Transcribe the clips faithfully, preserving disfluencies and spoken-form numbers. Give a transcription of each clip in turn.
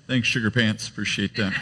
Thanks, Sugar Pants. Appreciate that.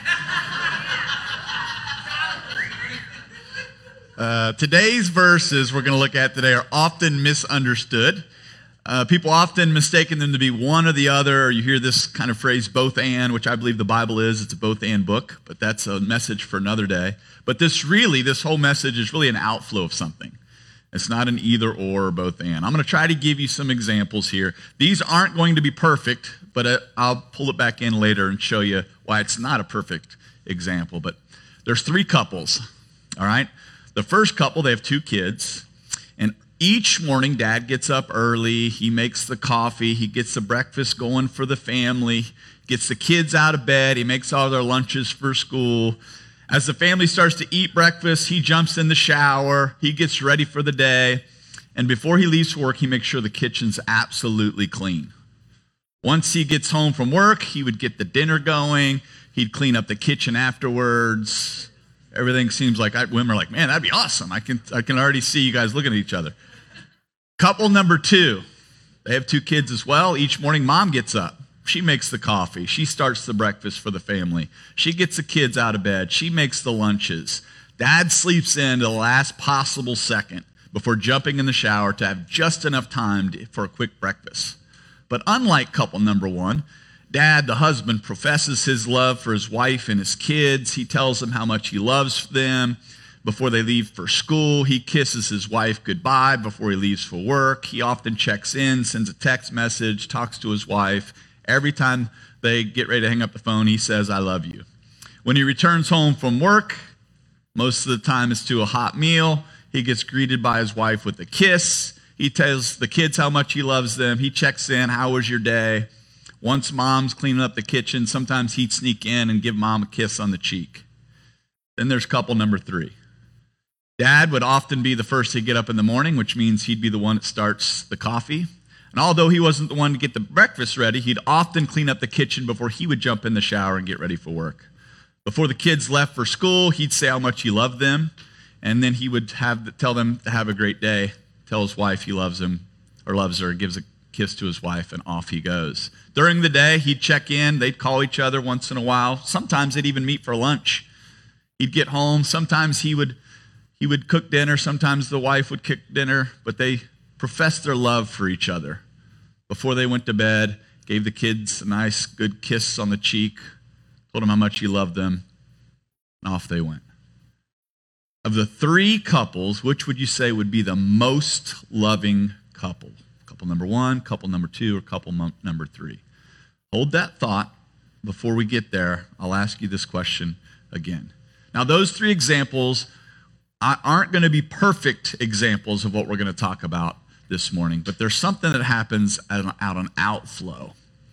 Uh, today's verses we're going to look at today are often misunderstood. Uh, people often mistaken them to be one or the other, or you hear this kind of phrase, both and, which I believe the Bible is. It's a both and book, but that's a message for another day. But this really, this whole message is really an outflow of something. It's not an either or or both and. I'm going to try to give you some examples here. These aren't going to be perfect, but I'll pull it back in later and show you why it's not a perfect example. But there's three couples, all right? The first couple, they have two kids, and each morning, Dad gets up early, he makes the coffee, he gets the breakfast going for the family, gets the kids out of bed, he makes all their lunches for school. As the family starts to eat breakfast, he jumps in the shower, he gets ready for the day, and before he leaves for work, he makes sure the kitchen's absolutely clean. Once he gets home from work, he would get the dinner going, he'd clean up the kitchen afterwards. Everything seems like, I, women are like, man, that'd be awesome. I can, I can already see you guys looking at each other. Couple number two, they have two kids as well. Each morning, mom gets up. She makes the coffee. She starts the breakfast for the family. She gets the kids out of bed. She makes the lunches. Dad sleeps in to the last possible second before jumping in the shower to have just enough time to, for a quick breakfast. But unlike couple number one, Dad, the husband, professes his love for his wife and his kids. He tells them how much he loves them. Before they leave for school, he kisses his wife goodbye before he leaves for work. He often checks in, sends a text message, talks to his wife. Every time they get ready to hang up the phone, he says, I love you. When he returns home from work, most of the time it's to a hot meal. He gets greeted by his wife with a kiss. He tells the kids how much he loves them. He checks in, how was your day? Once mom's cleaning up the kitchen, sometimes he'd sneak in and give mom a kiss on the cheek. Then there's couple number three. Dad would often be the first to get up in the morning, which means he'd be the one that starts the coffee. And although he wasn't the one to get the breakfast ready, he'd often clean up the kitchen before he would jump in the shower and get ready for work. Before the kids left for school, he'd say how much he loved them, and then he would have tell them to have a great day, tell his wife he loves him or loves her, gives a kiss to his wife, and off he goes. During the day, he'd check in. They'd call each other once in a while. Sometimes they'd even meet for lunch. He'd get home. Sometimes he would He would cook dinner. Sometimes the wife would cook dinner, but they professed their love for each other. Before they went to bed, gave the kids a nice, good kiss on the cheek, told them how much he loved them, and off they went. Of the three couples, which would you say would be the most loving couple? Couple number one, couple number two, or couple number three? Hold that thought. Before we get there, I'll ask you this question again. Now, those three examples aren't going to be perfect examples of what we're going to talk about this morning, but there's something that happens out an outflow,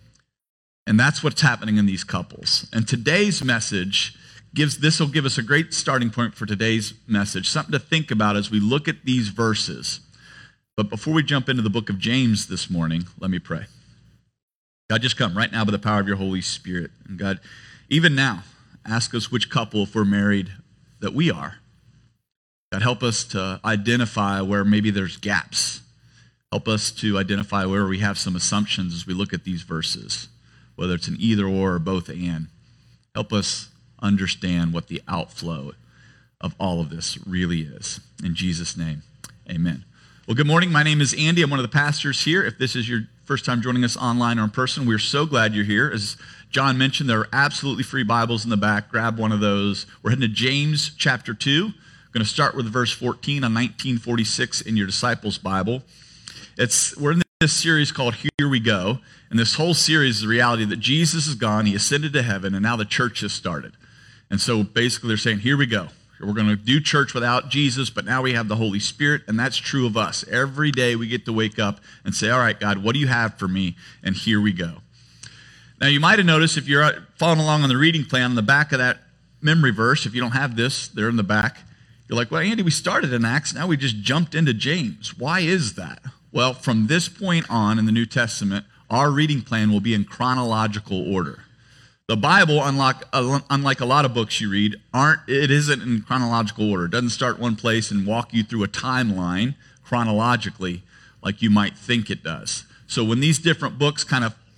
and that's what's happening in these couples. And today's message gives, this will give us a great starting point for today's message, something to think about as we look at these verses. But before we jump into the book of James this morning, let me pray. God, just come right now by the power of your Holy Spirit. And God, even now, ask us which couple, if we're married, that we are. God, help us to identify where maybe there's gaps. Help us to identify where we have some assumptions as we look at these verses, whether it's an either or or both and. Help us understand what the outflow of all of this really is. In Jesus' name, amen. Well, good morning. My name is Andy. I'm one of the pastors here. If this is your first time joining us online or in person, we're so glad you're here. As John mentioned, there are absolutely free Bibles in the back. Grab one of those. We're heading to James chapter two. We're going to start with verse fourteen on nineteen forty-six in your Disciples Bible. It's We're in this series called Here We Go, and this whole series is the reality that Jesus is gone, he ascended to heaven, and now the church has started. And so basically they're saying, here we go. We're going to do church without Jesus, but now we have the Holy Spirit, and that's true of us. Every day we get to wake up and say, all right, God, what do you have for me? And here we go. Now, you might have noticed, if you're following along on the reading plan, on the back of that memory verse, if you don't have this, they're in the back. You're like, well, Andy, we started in Acts, now we just jumped into James. Why is that? Well, from this point on in the New Testament, our reading plan will be in chronological order. The Bible, unlike, unlike a lot of books you read, aren't it isn't in chronological order. It doesn't start one place and walk you through a timeline chronologically like you might think it does. So when these different books kind of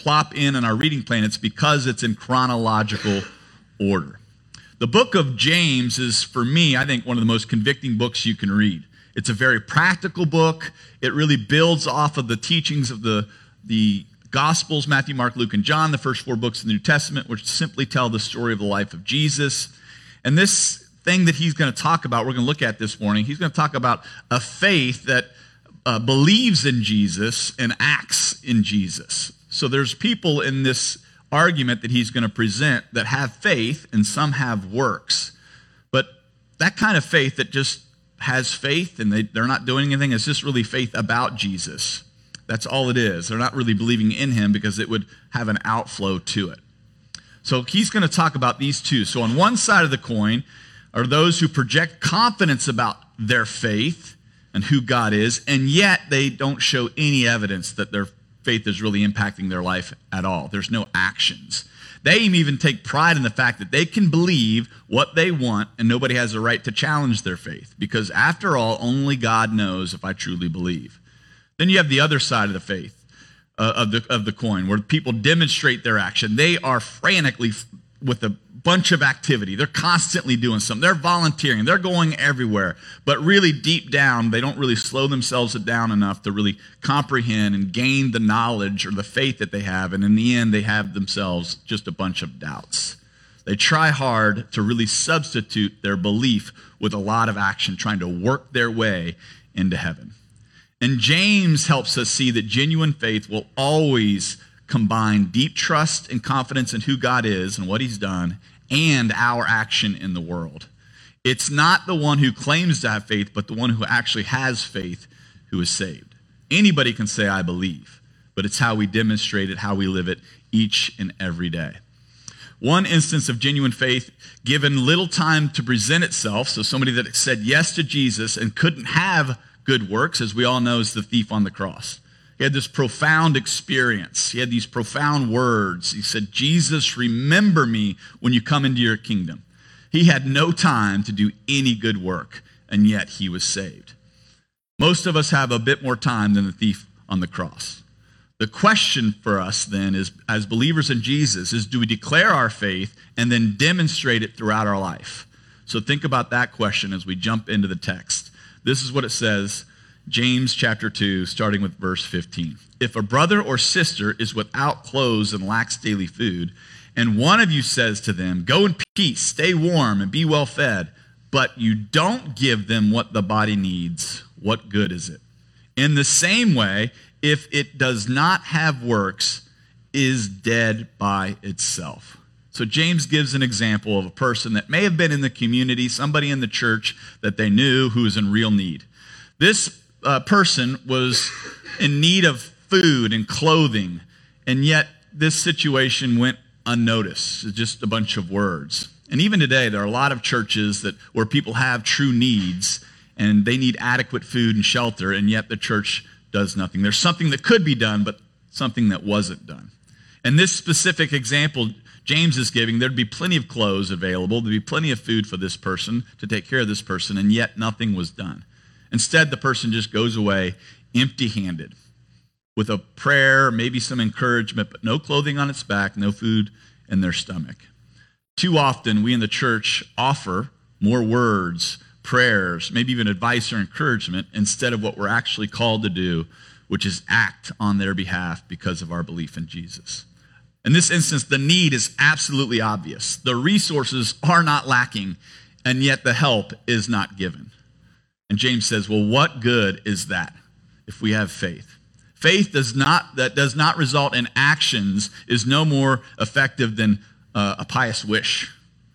plop in in our reading plan, it's because it's in chronological order. The book of James is, for me, I think, one of the most convicting books you can read. It's a very practical book. It really builds off of the teachings of the, the Gospels, Matthew, Mark, Luke, and John, the first four books of the New Testament, which simply tell the story of the life of Jesus. And this thing that he's going to talk about, we're going to look at this morning, he's going to talk about a faith that uh, believes in Jesus and acts in Jesus. So there's people in this argument that he's going to present that have faith and some have works. But that kind of faith that just has faith and they, they're not doing anything, it's just really faith about Jesus. That's all it is. They're not really believing in him because it would have an outflow to it. So he's going to talk about these two. So on one side of the coin are those who project confidence about their faith and who God is, and yet they don't show any evidence that their faith is really impacting their life at all. There's no actions. They even take pride in the fact that they can believe what they want and nobody has a right to challenge their faith, because after all, only God knows if I truly believe. Then you have the other side of the faith, uh, of the of the coin, where people demonstrate their action. They are frantically f- with a bunch of activity. They're constantly doing something. They're volunteering. They're going everywhere. But really deep down, they don't really slow themselves down enough to really comprehend and gain the knowledge or the faith that they have. And in the end, they have themselves just a bunch of doubts. They try hard to really substitute their belief with a lot of action, trying to work their way into heaven. And James helps us see that genuine faith will always combine deep trust and confidence in who God is and what he's done and our action in the world. It's not the one who claims to have faith, but the one who actually has faith who is saved. Anybody can say, I believe, but it's how we demonstrate it, how we live it each and every day. One instance of genuine faith given little time to present itself, so somebody that said yes to Jesus and couldn't have good works, as we all know, is the thief on the cross. He had this profound experience. He had these profound words. He said, Jesus, remember me when you come into your kingdom. He had no time to do any good work, and yet he was saved. Most of us have a bit more time than the thief on the cross. The question for us then is, as believers in Jesus, is do we declare our faith and then demonstrate it throughout our life? So think about that question as we jump into the text. This is what it says, James chapter two, starting with verse fifteen. If a brother or sister is without clothes and lacks daily food, and one of you says to them, go in peace, stay warm, and be well fed, but you don't give them what the body needs, what good is it? In the same way, if it does not have works, is dead by itself. So James gives an example of a person that may have been in the community, somebody in the church that they knew who was in real need. This Uh, person was in need of food and clothing, and yet this situation went unnoticed. It's just a bunch of words. And even today, there are a lot of churches that where people have true needs, and they need adequate food and shelter, and yet the church does nothing. There's something that could be done, but something that wasn't done. And this specific example James is giving, there'd be plenty of clothes available, there'd be plenty of food for this person to take care of this person, and yet nothing was done. Instead, the person just goes away empty-handed with a prayer, maybe some encouragement, but no clothing on its back, no food in their stomach. Too often, we in the church offer more words, prayers, maybe even advice or encouragement instead of what we're actually called to do, which is act on their behalf because of our belief in Jesus. In this instance, the need is absolutely obvious. The resources are not lacking, and yet the help is not given. And James says, well, what good is that if we have faith? Faith does not that does not result in actions is no more effective than uh, a pious wish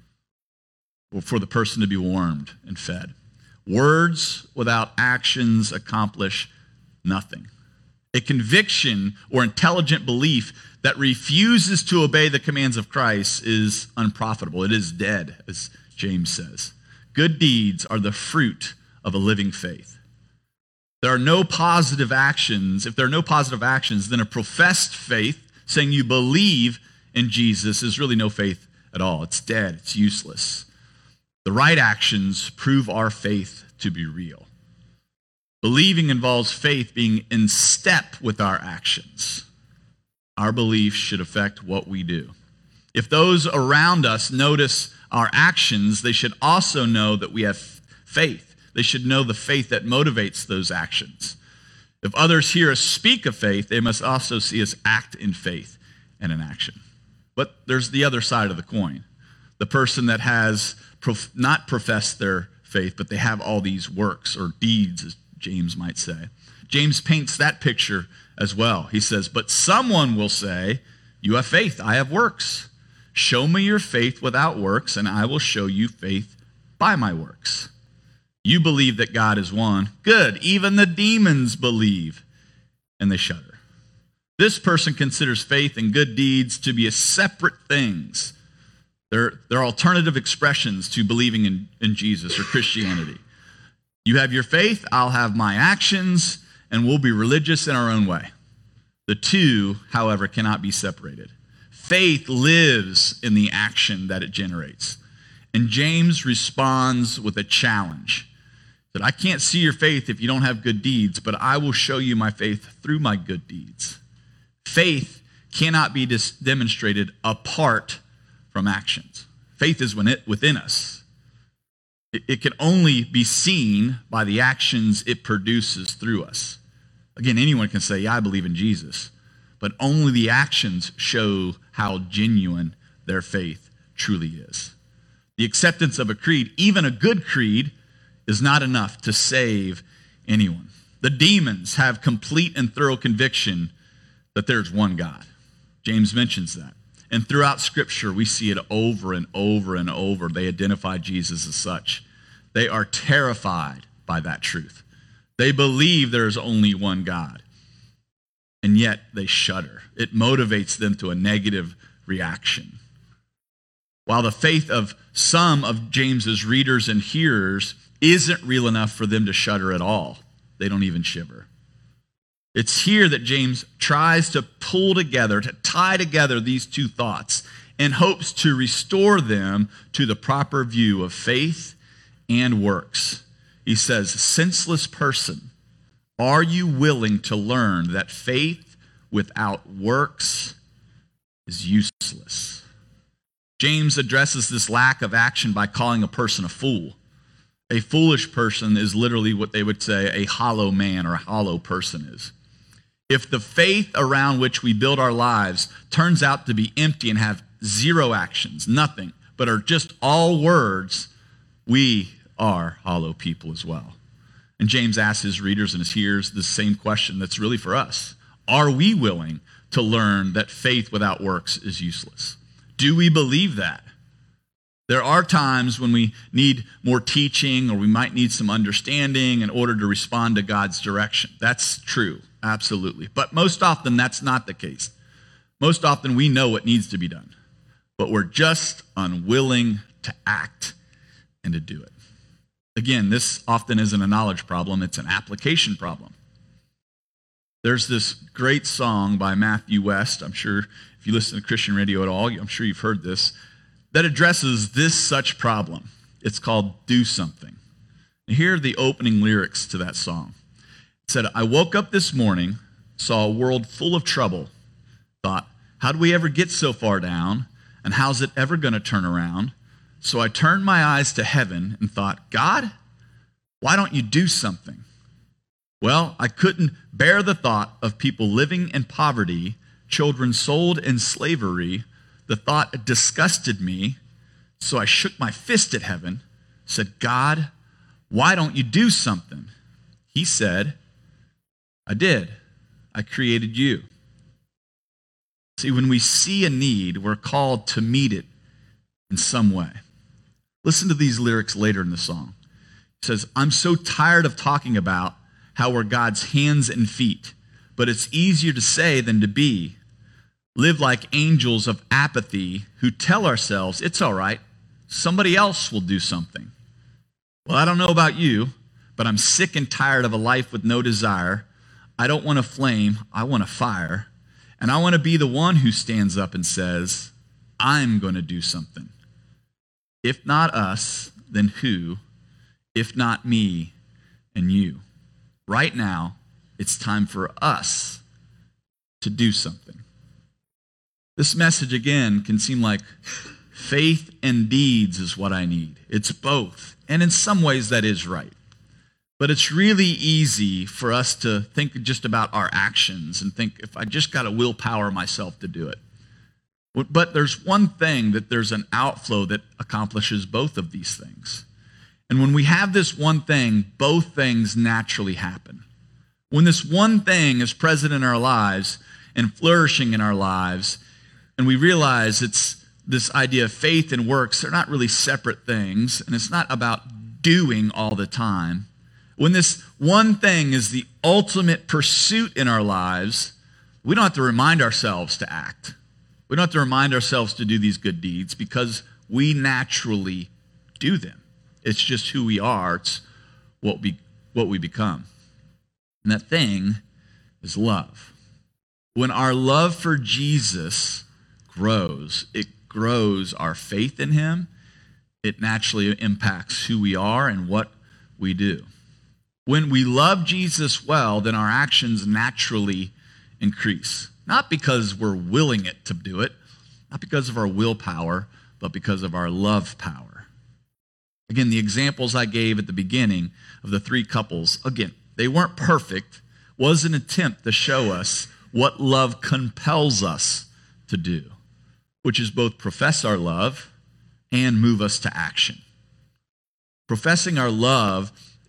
for the person to be warmed and fed. Words without actions accomplish nothing. A conviction or intelligent belief that refuses to obey the commands of Christ is unprofitable. It is dead, as James says. Good deeds are the fruit of a living faith. There are no positive actions. If there are no positive actions, then a professed faith, saying you believe in Jesus, is really no faith at all. It's dead. It's useless. The right actions prove our faith to be real. Believing involves faith being in step with our actions. Our beliefs should affect what we do. If those around us notice our actions, they should also know that we have faith. They should know the faith that motivates those actions. If others hear us speak of faith, they must also see us act in faith and in action. But there's the other side of the coin. The person that has prof- not professed their faith, but they have all these works or deeds, as James might say. James paints that picture as well. He says, but someone will say, you have faith, I have works. Show me your faith without works, and I will show you faith by my works. You believe that God is one. Good. Even the demons believe, and they shudder. This person considers faith and good deeds to be separate things. They're, they're alternative expressions to believing in, in Jesus or Christianity. You have your faith, I'll have my actions, and we'll be religious in our own way. The two, however, cannot be separated. Faith lives in the action that it generates. And James responds with a challenge. That I can't see your faith if you don't have good deeds, but I will show you my faith through my good deeds. Faith cannot be dis- demonstrated apart from actions. Faith is within us. It, it can only be seen by the actions it produces through us. Again, anyone can say, yeah, I believe in Jesus, but only the actions show how genuine their faith truly is. The acceptance of a creed, even a good creed, is not enough to save anyone. The demons have complete and thorough conviction that there's one God. James mentions that. And throughout Scripture, we see it over and over and over. They identify Jesus as such. They are terrified by that truth. They believe there is only one God. And yet they shudder. It motivates them to a negative reaction. While the faith of some of James's readers and hearers isn't real enough for them to shudder at all, they don't even shiver. It's here that James tries to pull together, to tie together these two thoughts in hopes to restore them to the proper view of faith and works. He says, senseless person, are you willing to learn that faith without works is useless? James addresses this lack of action by calling a person a fool. A foolish person is literally what they would say a hollow man or a hollow person is. If the faith around which we build our lives turns out to be empty and have zero actions, nothing, but are just all words, we are hollow people as well. And James asks his readers and his hearers the same question that's really for us. Are we willing to learn that faith without works is useless? Do we believe that? There are times when we need more teaching or we might need some understanding in order to respond to God's direction. That's true, absolutely. But most often that's not the case. Most often we know what needs to be done, but we're just unwilling to act and to do it. Again, this often isn't a knowledge problem, it's an application problem. There's this great song by Matthew West. I'm sure if you listen to Christian radio at all, I'm sure you've heard this, that addresses this such problem. It's called Do Something. And here are the opening lyrics to that song. It said, I woke up this morning, saw a world full of trouble, thought, how do we ever get so far down? And how's it ever going to turn around? So I turned my eyes to heaven and thought, God, why don't you do something? Well, I couldn't bear the thought of people living in poverty, children sold in slavery. The thought disgusted me, so I shook my fist at heaven, said, God, why don't you do something? He said, I did. I created you. See, when we see a need, we're called to meet it in some way. Listen to these lyrics later in the song. It says, I'm so tired of talking about how we're God's hands and feet, but it's easier to say than to be. Live like angels of apathy who tell ourselves, it's all right, somebody else will do something. Well, I don't know about you, but I'm sick and tired of a life with no desire. I don't want a flame, I want a fire. And I want to be the one who stands up and says, I'm going to do something. If not us, then who? If not me and you. Right now, it's time for us to do something. This message, again, can seem like faith and deeds is what I need. It's both. And in some ways, that is right. But it's really easy for us to think just about our actions and think, if I just got to willpower myself to do it. But there's one thing, that there's an outflow that accomplishes both of these things. And when we have this one thing, both things naturally happen. When this one thing is present in our lives and flourishing in our lives, and we realize it's this idea of faith and works, they're not really separate things, and it's not about doing all the time. When this one thing is the ultimate pursuit in our lives, we don't have to remind ourselves to act. We don't have to remind ourselves to do these good deeds because we naturally do them. It's just who we are. It's what we, what we become. And that thing is love. When our love for Jesus grows, it grows our faith in him. It naturally impacts who we are and what we do. When we love Jesus well, then our actions naturally increase. Not because we're willing it to do it, not because of our willpower, but because of our love power. Again, the examples I gave at the beginning of the three couples, again, they weren't perfect, was an attempt to show us what love compels us to do, which is both profess our love and move us to action. Professing our love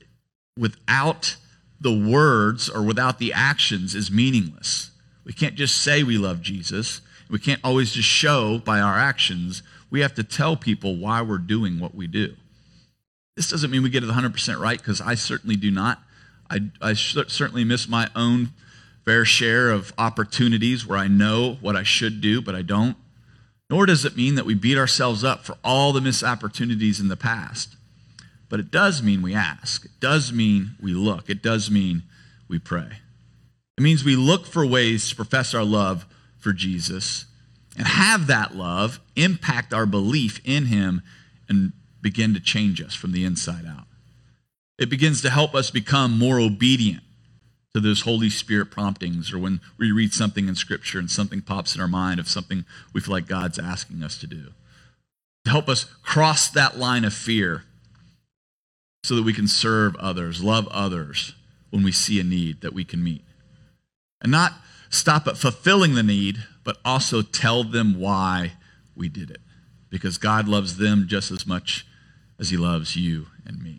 without the words or without the actions is meaningless. We can't just say we love Jesus. We can't always just show by our actions. We have to tell people why we're doing what we do. This doesn't mean we get it one hundred percent right, because I certainly do not. I, I certainly miss my own fair share of opportunities where I know what I should do, but I don't. Nor does it mean that we beat ourselves up for all the missed opportunities in the past. But it does mean we ask. It does mean we look. It does mean we pray. It means we look for ways to profess our love for Jesus and have that love impact our belief in him and begin to change us from the inside out. It begins to help us become more obedient to those Holy Spirit promptings, or when we read something in Scripture and something pops in our mind of something we feel like God's asking us to do. To help us cross that line of fear so that we can serve others, love others when we see a need that we can meet. And not stop at fulfilling the need, but also tell them why we did it. Because God loves them just as much as he loves you and me.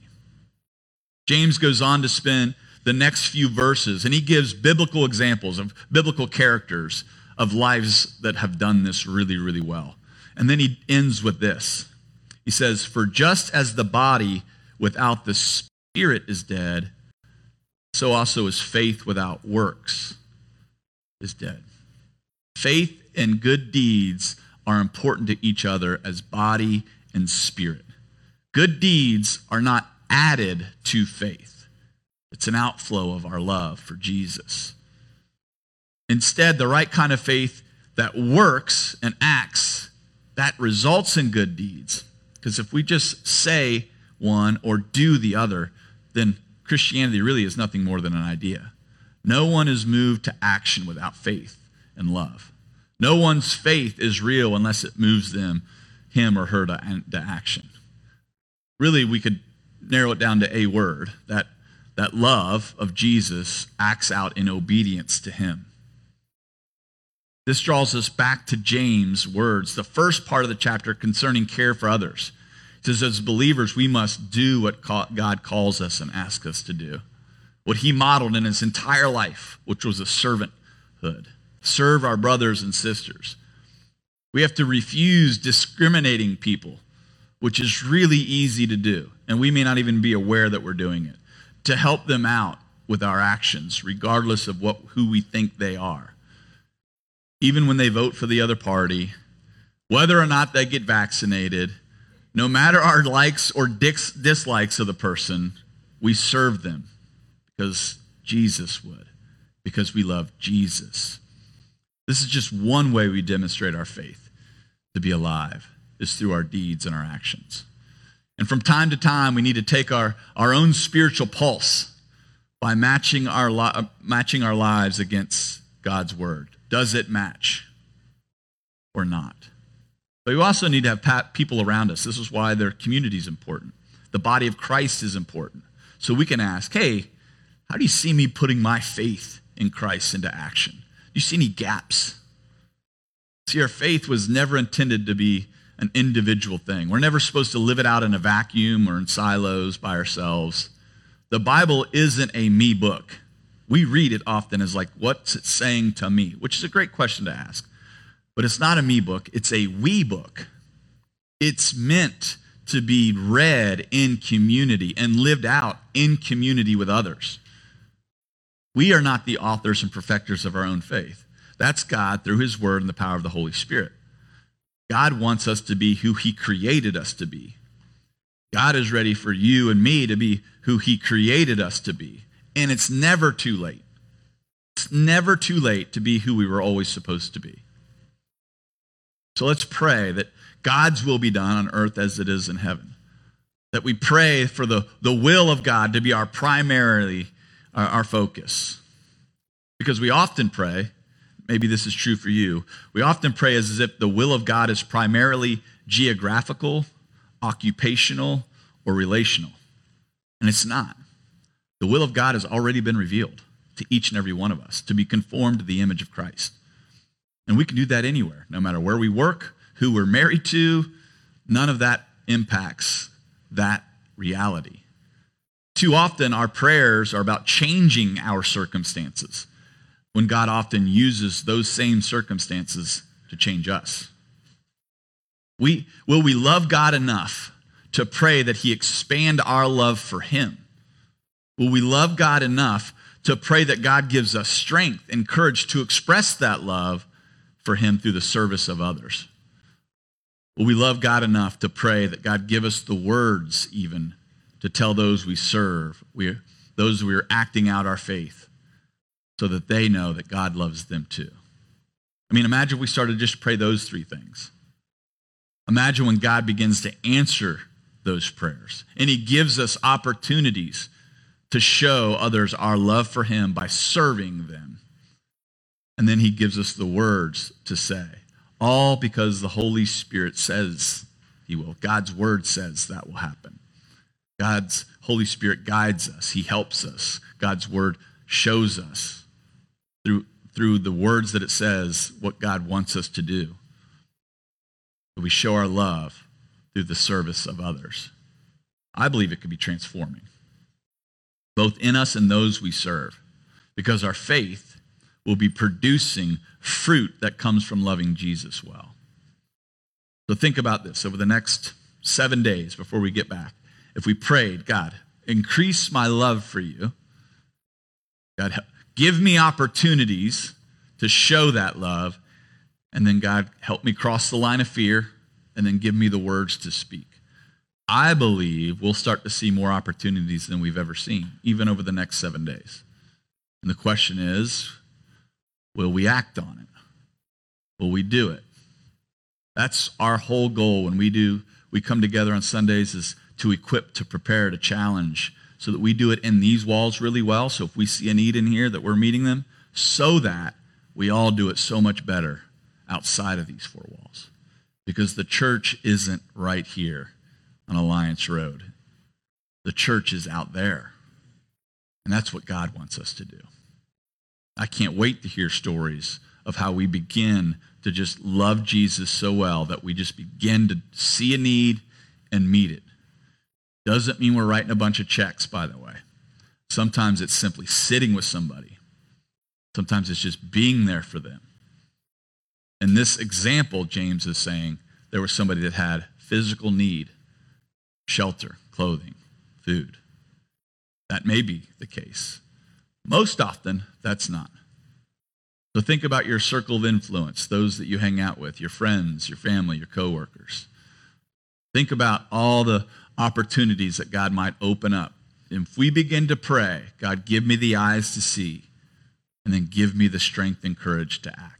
James goes on to spend the next few verses, and he gives biblical examples of biblical characters of lives that have done this really, really well. And then he ends with this. He says, "For just as the body without the spirit is dead, so also is faith without works is dead." Faith and good deeds are important to each other as body and spirit. Good deeds are not added to faith. It's an outflow of our love for Jesus. Instead, the right kind of faith that works and acts, that results in good deeds. Because if we just say one or do the other, then Christianity really is nothing more than an idea. No one is moved to action without faith and love. No one's faith is real unless it moves them, him or her, to, to action. Really, we could narrow it down to a word, that, that love of Jesus acts out in obedience to him. This draws us back to James' words, the first part of the chapter concerning care for others. It says, as believers, we must do what God calls us and asks us to do. What he modeled in his entire life, which was a servanthood. Serve our brothers and sisters. We have to refuse discriminating people, which is really easy to do, and we may not even be aware that we're doing it, to help them out with our actions, regardless of what who we think they are. Even when they vote for the other party, whether or not they get vaccinated, no matter our likes or dis- dislikes of the person, we serve them because Jesus would, because we love Jesus. This is just one way we demonstrate our faith to be alive, is through our deeds and our actions. And from time to time, we need to take our, our own spiritual pulse by matching our, li- matching our lives against God's word. Does it match? or not. But we also need to have pa- people around us. This is why their community is important. The body of Christ is important. So we can ask, hey, how do you see me putting my faith in Christ into action? Do you see any gaps? See, our faith was never intended to be an individual thing. We're never supposed to live it out in a vacuum or in silos by ourselves. The Bible isn't a me book. We read it often as like, what's it saying to me? Which is a great question to ask. But it's not a me book. It's a we book. It's meant to be read in community and lived out in community with others. We are not the authors and perfecters of our own faith. That's God through his word and the power of the Holy Spirit. God wants us to be who he created us to be. God is ready for you and me to be who he created us to be. And it's never too late. It's never too late to be who we were always supposed to be. So let's pray that God's will be done on earth as it is in heaven. That we pray for the, the will of God to be our primarily, our, our focus. Because we often pray, maybe this is true for you, we often pray as if the will of God is primarily geographical, occupational, or relational. And it's not. The will of God has already been revealed to each and every one of us, to be conformed to the image of Christ. And we can do that anywhere, no matter where we work, who we're married to. None of that impacts that reality. Too often, our prayers are about changing our circumstances, when God often uses those same circumstances to change us. We, will we love God enough to pray that he expand our love for him? Will we love God enough to pray that God gives us strength and courage to express that love for him through the service of others? Will we love God enough to pray that God give us the words even to tell those we serve, we, those we are acting out our faith, so that they know that God loves them too? I mean, imagine we started just to pray those three things. Imagine when God begins to answer those prayers and he gives us opportunities to show others our love for him by serving them. And then he gives us the words to say, all because the Holy Spirit says he will. God's word says that will happen. God's Holy Spirit guides us. He helps us. God's word shows us through, through the words that it says what God wants us to do. We show our love through the service of others. I believe it could be transforming, both in us and those we serve, because our faith will be producing fruit that comes from loving Jesus well. So think about this over the next seven days before we get back. If we prayed, God, increase my love for you. God, give me opportunities to show that love. And then, God, help me cross the line of fear, and then give me the words to speak. I believe we'll start to see more opportunities than we've ever seen, even over the next seven days. And the question is, will we act on it? Will we do it? That's our whole goal when we do, we come together on Sundays, is to equip, to prepare, to challenge, so that we do it in these walls really well. So if we see a need in here, that we're meeting them, so that we all do it so much better outside of these four walls. Because the church isn't right here on Alliance Road. The church is out there. And that's what God wants us to do. I can't wait to hear stories of how we begin to just love Jesus so well that we just begin to see a need and meet it. Doesn't mean we're writing a bunch of checks, by the way. Sometimes it's simply sitting with somebody. Sometimes it's just being there for them. In this example, James is saying there was somebody that had physical need, shelter, clothing, food. That may be the case. Most often, that's not. So think about your circle of influence, those that you hang out with, your friends, your family, your coworkers. Think about all the opportunities that God might open up. If we begin to pray, God, give me the eyes to see, and then give me the strength and courage to act.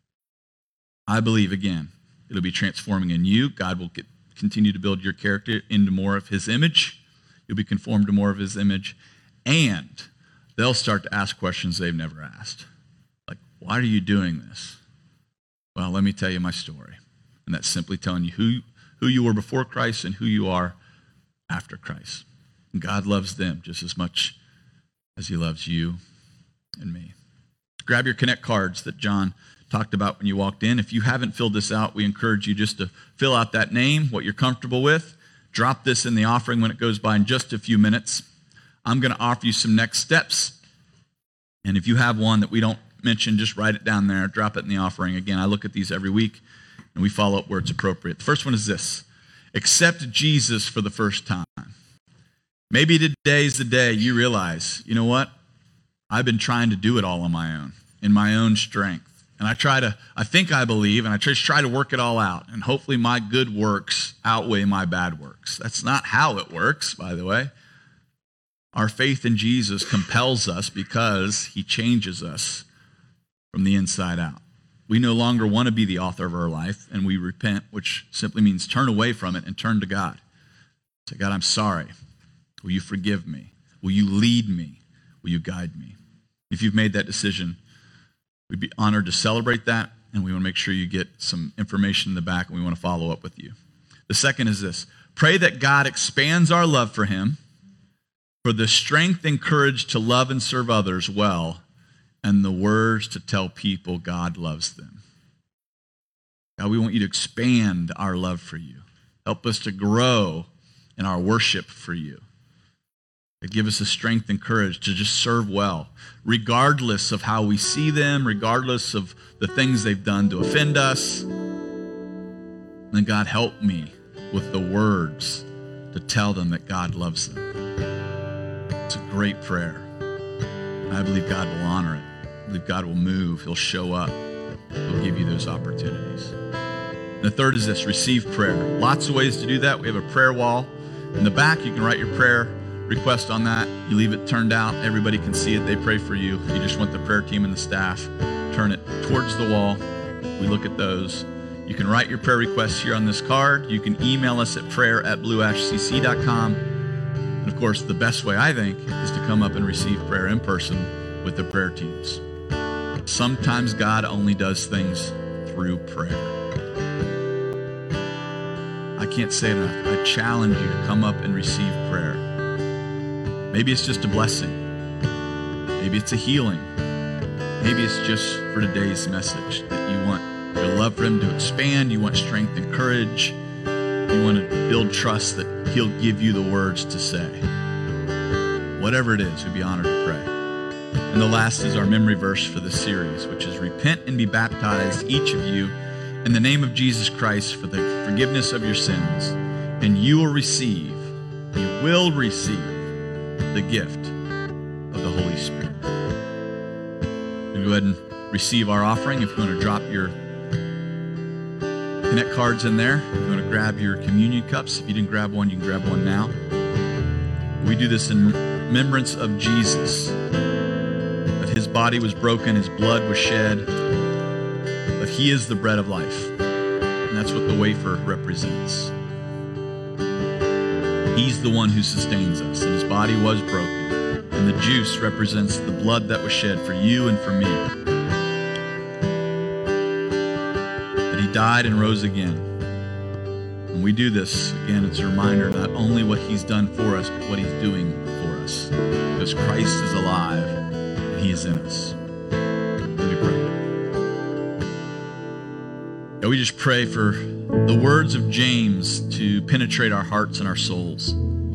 I believe, again, it'll be transforming in you. God will get, continue to build your character into more of his image. You'll be conformed to more of his image. And they'll start to ask questions they've never asked. Like, why are you doing this? Well, let me tell you my story. And that's simply telling you who, who you were before Christ and who you are after Christ. And God loves them just as much as he loves you and me. Grab your Connect cards that John talked about when you walked in. If you haven't filled this out, we encourage you just to fill out that name, what you're comfortable with. Drop this in the offering when it goes by in just a few minutes. I'm going to offer you some next steps. And if you have one that we don't mention, just write it down there, drop it in the offering. Again, I look at these every week, and we follow up where it's appropriate. The first one is this: accept Jesus for the first time. Maybe today's the day you realize, you know what? I've been trying to do it all on my own, in my own strength. And I try to, I think I believe, and I just try to work it all out. And hopefully my good works outweigh my bad works. That's not how it works, by the way. Our faith in Jesus compels us because he changes us from the inside out. We no longer want to be the author of our life, and we repent, which simply means turn away from it and turn to God. Say, God, I'm sorry. Will you forgive me? Will you lead me? Will you guide me? If you've made that decision, we'd be honored to celebrate that, and we want to make sure you get some information in the back, and we want to follow up with you. The second is this: pray that God expands our love for him, for the strength and courage to love and serve others well, and the words to tell people God loves them. God, we want you to expand our love for you. Help us to grow in our worship for you. Give us the strength and courage to just serve well, regardless of how we see them, regardless of the things they've done to offend us. And God, help me with the words to tell them that God loves them. It's a great prayer. And I believe God will honor it. I believe God will move. He'll show up. He'll give you those opportunities. And the third is this: receive prayer. Lots of ways to do that. We have a prayer wall. In the back, you can write your prayer request on that. You leave it turned out. Everybody can see it. They pray for you. You just want the prayer team and the staff. Turn it towards the wall. We look at those. You can write your prayer requests here on this card. You can email us at prayer at blue ash c c dot com. And of course, the best way, I think, is to come up and receive prayer in person with the prayer teams. Sometimes God only does things through prayer. I can't say it enough. I challenge you to come up and receive prayer. Maybe it's just a blessing. Maybe it's a healing. Maybe it's just for today's message that you want your love for him to expand. You want strength and courage. You want to build trust that he'll give you the words to say. Whatever it is, we'd be honored to pray. And the last is our memory verse for the series, which is repent and be baptized, each of you, in the name of Jesus Christ for the forgiveness of your sins, and you will receive, you will receive the gift of the Holy Spirit. We'll go ahead and receive our offering. If you want to drop your Connect cards in there, if you want to grab your communion cups, if you didn't grab one, you can grab one now. We do this in remembrance of Jesus, that his body was broken, his blood was shed, but he is the bread of life. And that's what the wafer represents. He's the one who sustains us, and his body was broken. And the juice represents the blood that was shed for you and for me. That he died and rose again. When we do this, again, it's a reminder not only what he's done for us, but what he's doing for us. Because Christ is alive, and he is in us. Let me pray. God, we just pray for the words of James to penetrate our hearts and our souls.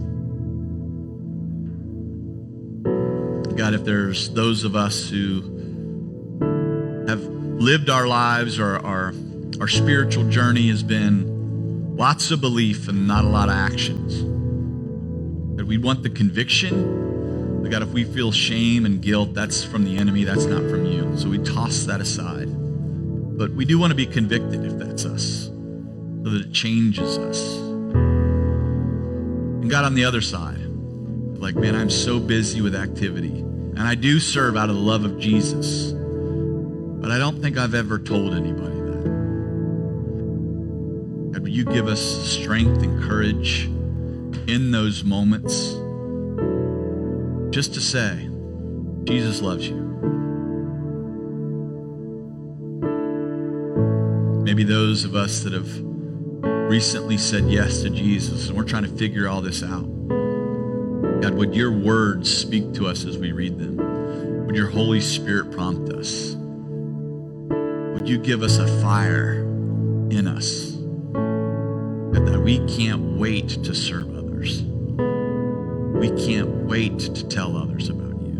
God, if there's those of us who have lived our lives, or our, our spiritual journey has been lots of belief and not a lot of actions, that we want the conviction, but God, if we feel shame and guilt, that's from the enemy, that's not from you. So we toss that aside. But we do want to be convicted if that's us, so that it changes us. And God, on the other side, like, man, I'm so busy with activity, and I do serve out of the love of Jesus, but I don't think I've ever told anybody that. God, will you give us strength and courage in those moments just to say, Jesus loves you. maybe those of us that have recently said yes to Jesus, and we're trying to figure all this out. God, would your words speak to us as we read them? Would your Holy Spirit prompt us? Would you give us a fire in us that we can't wait to serve others? We can't wait to tell others about you.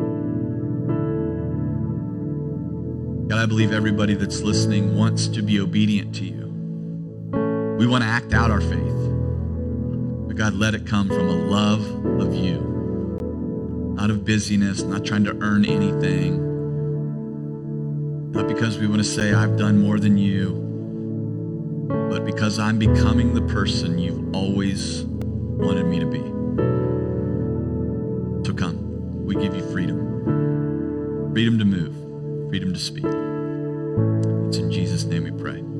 God, I believe everybody that's listening wants to be obedient to you. We want to act out our faith. But God, let it come from a love of you, not of busyness, not trying to earn anything, not because we want to say, I've done more than you, but because I'm becoming the person you've always wanted me to be. So come, we give you freedom. Freedom to move, freedom to speak. It's in Jesus' name we pray.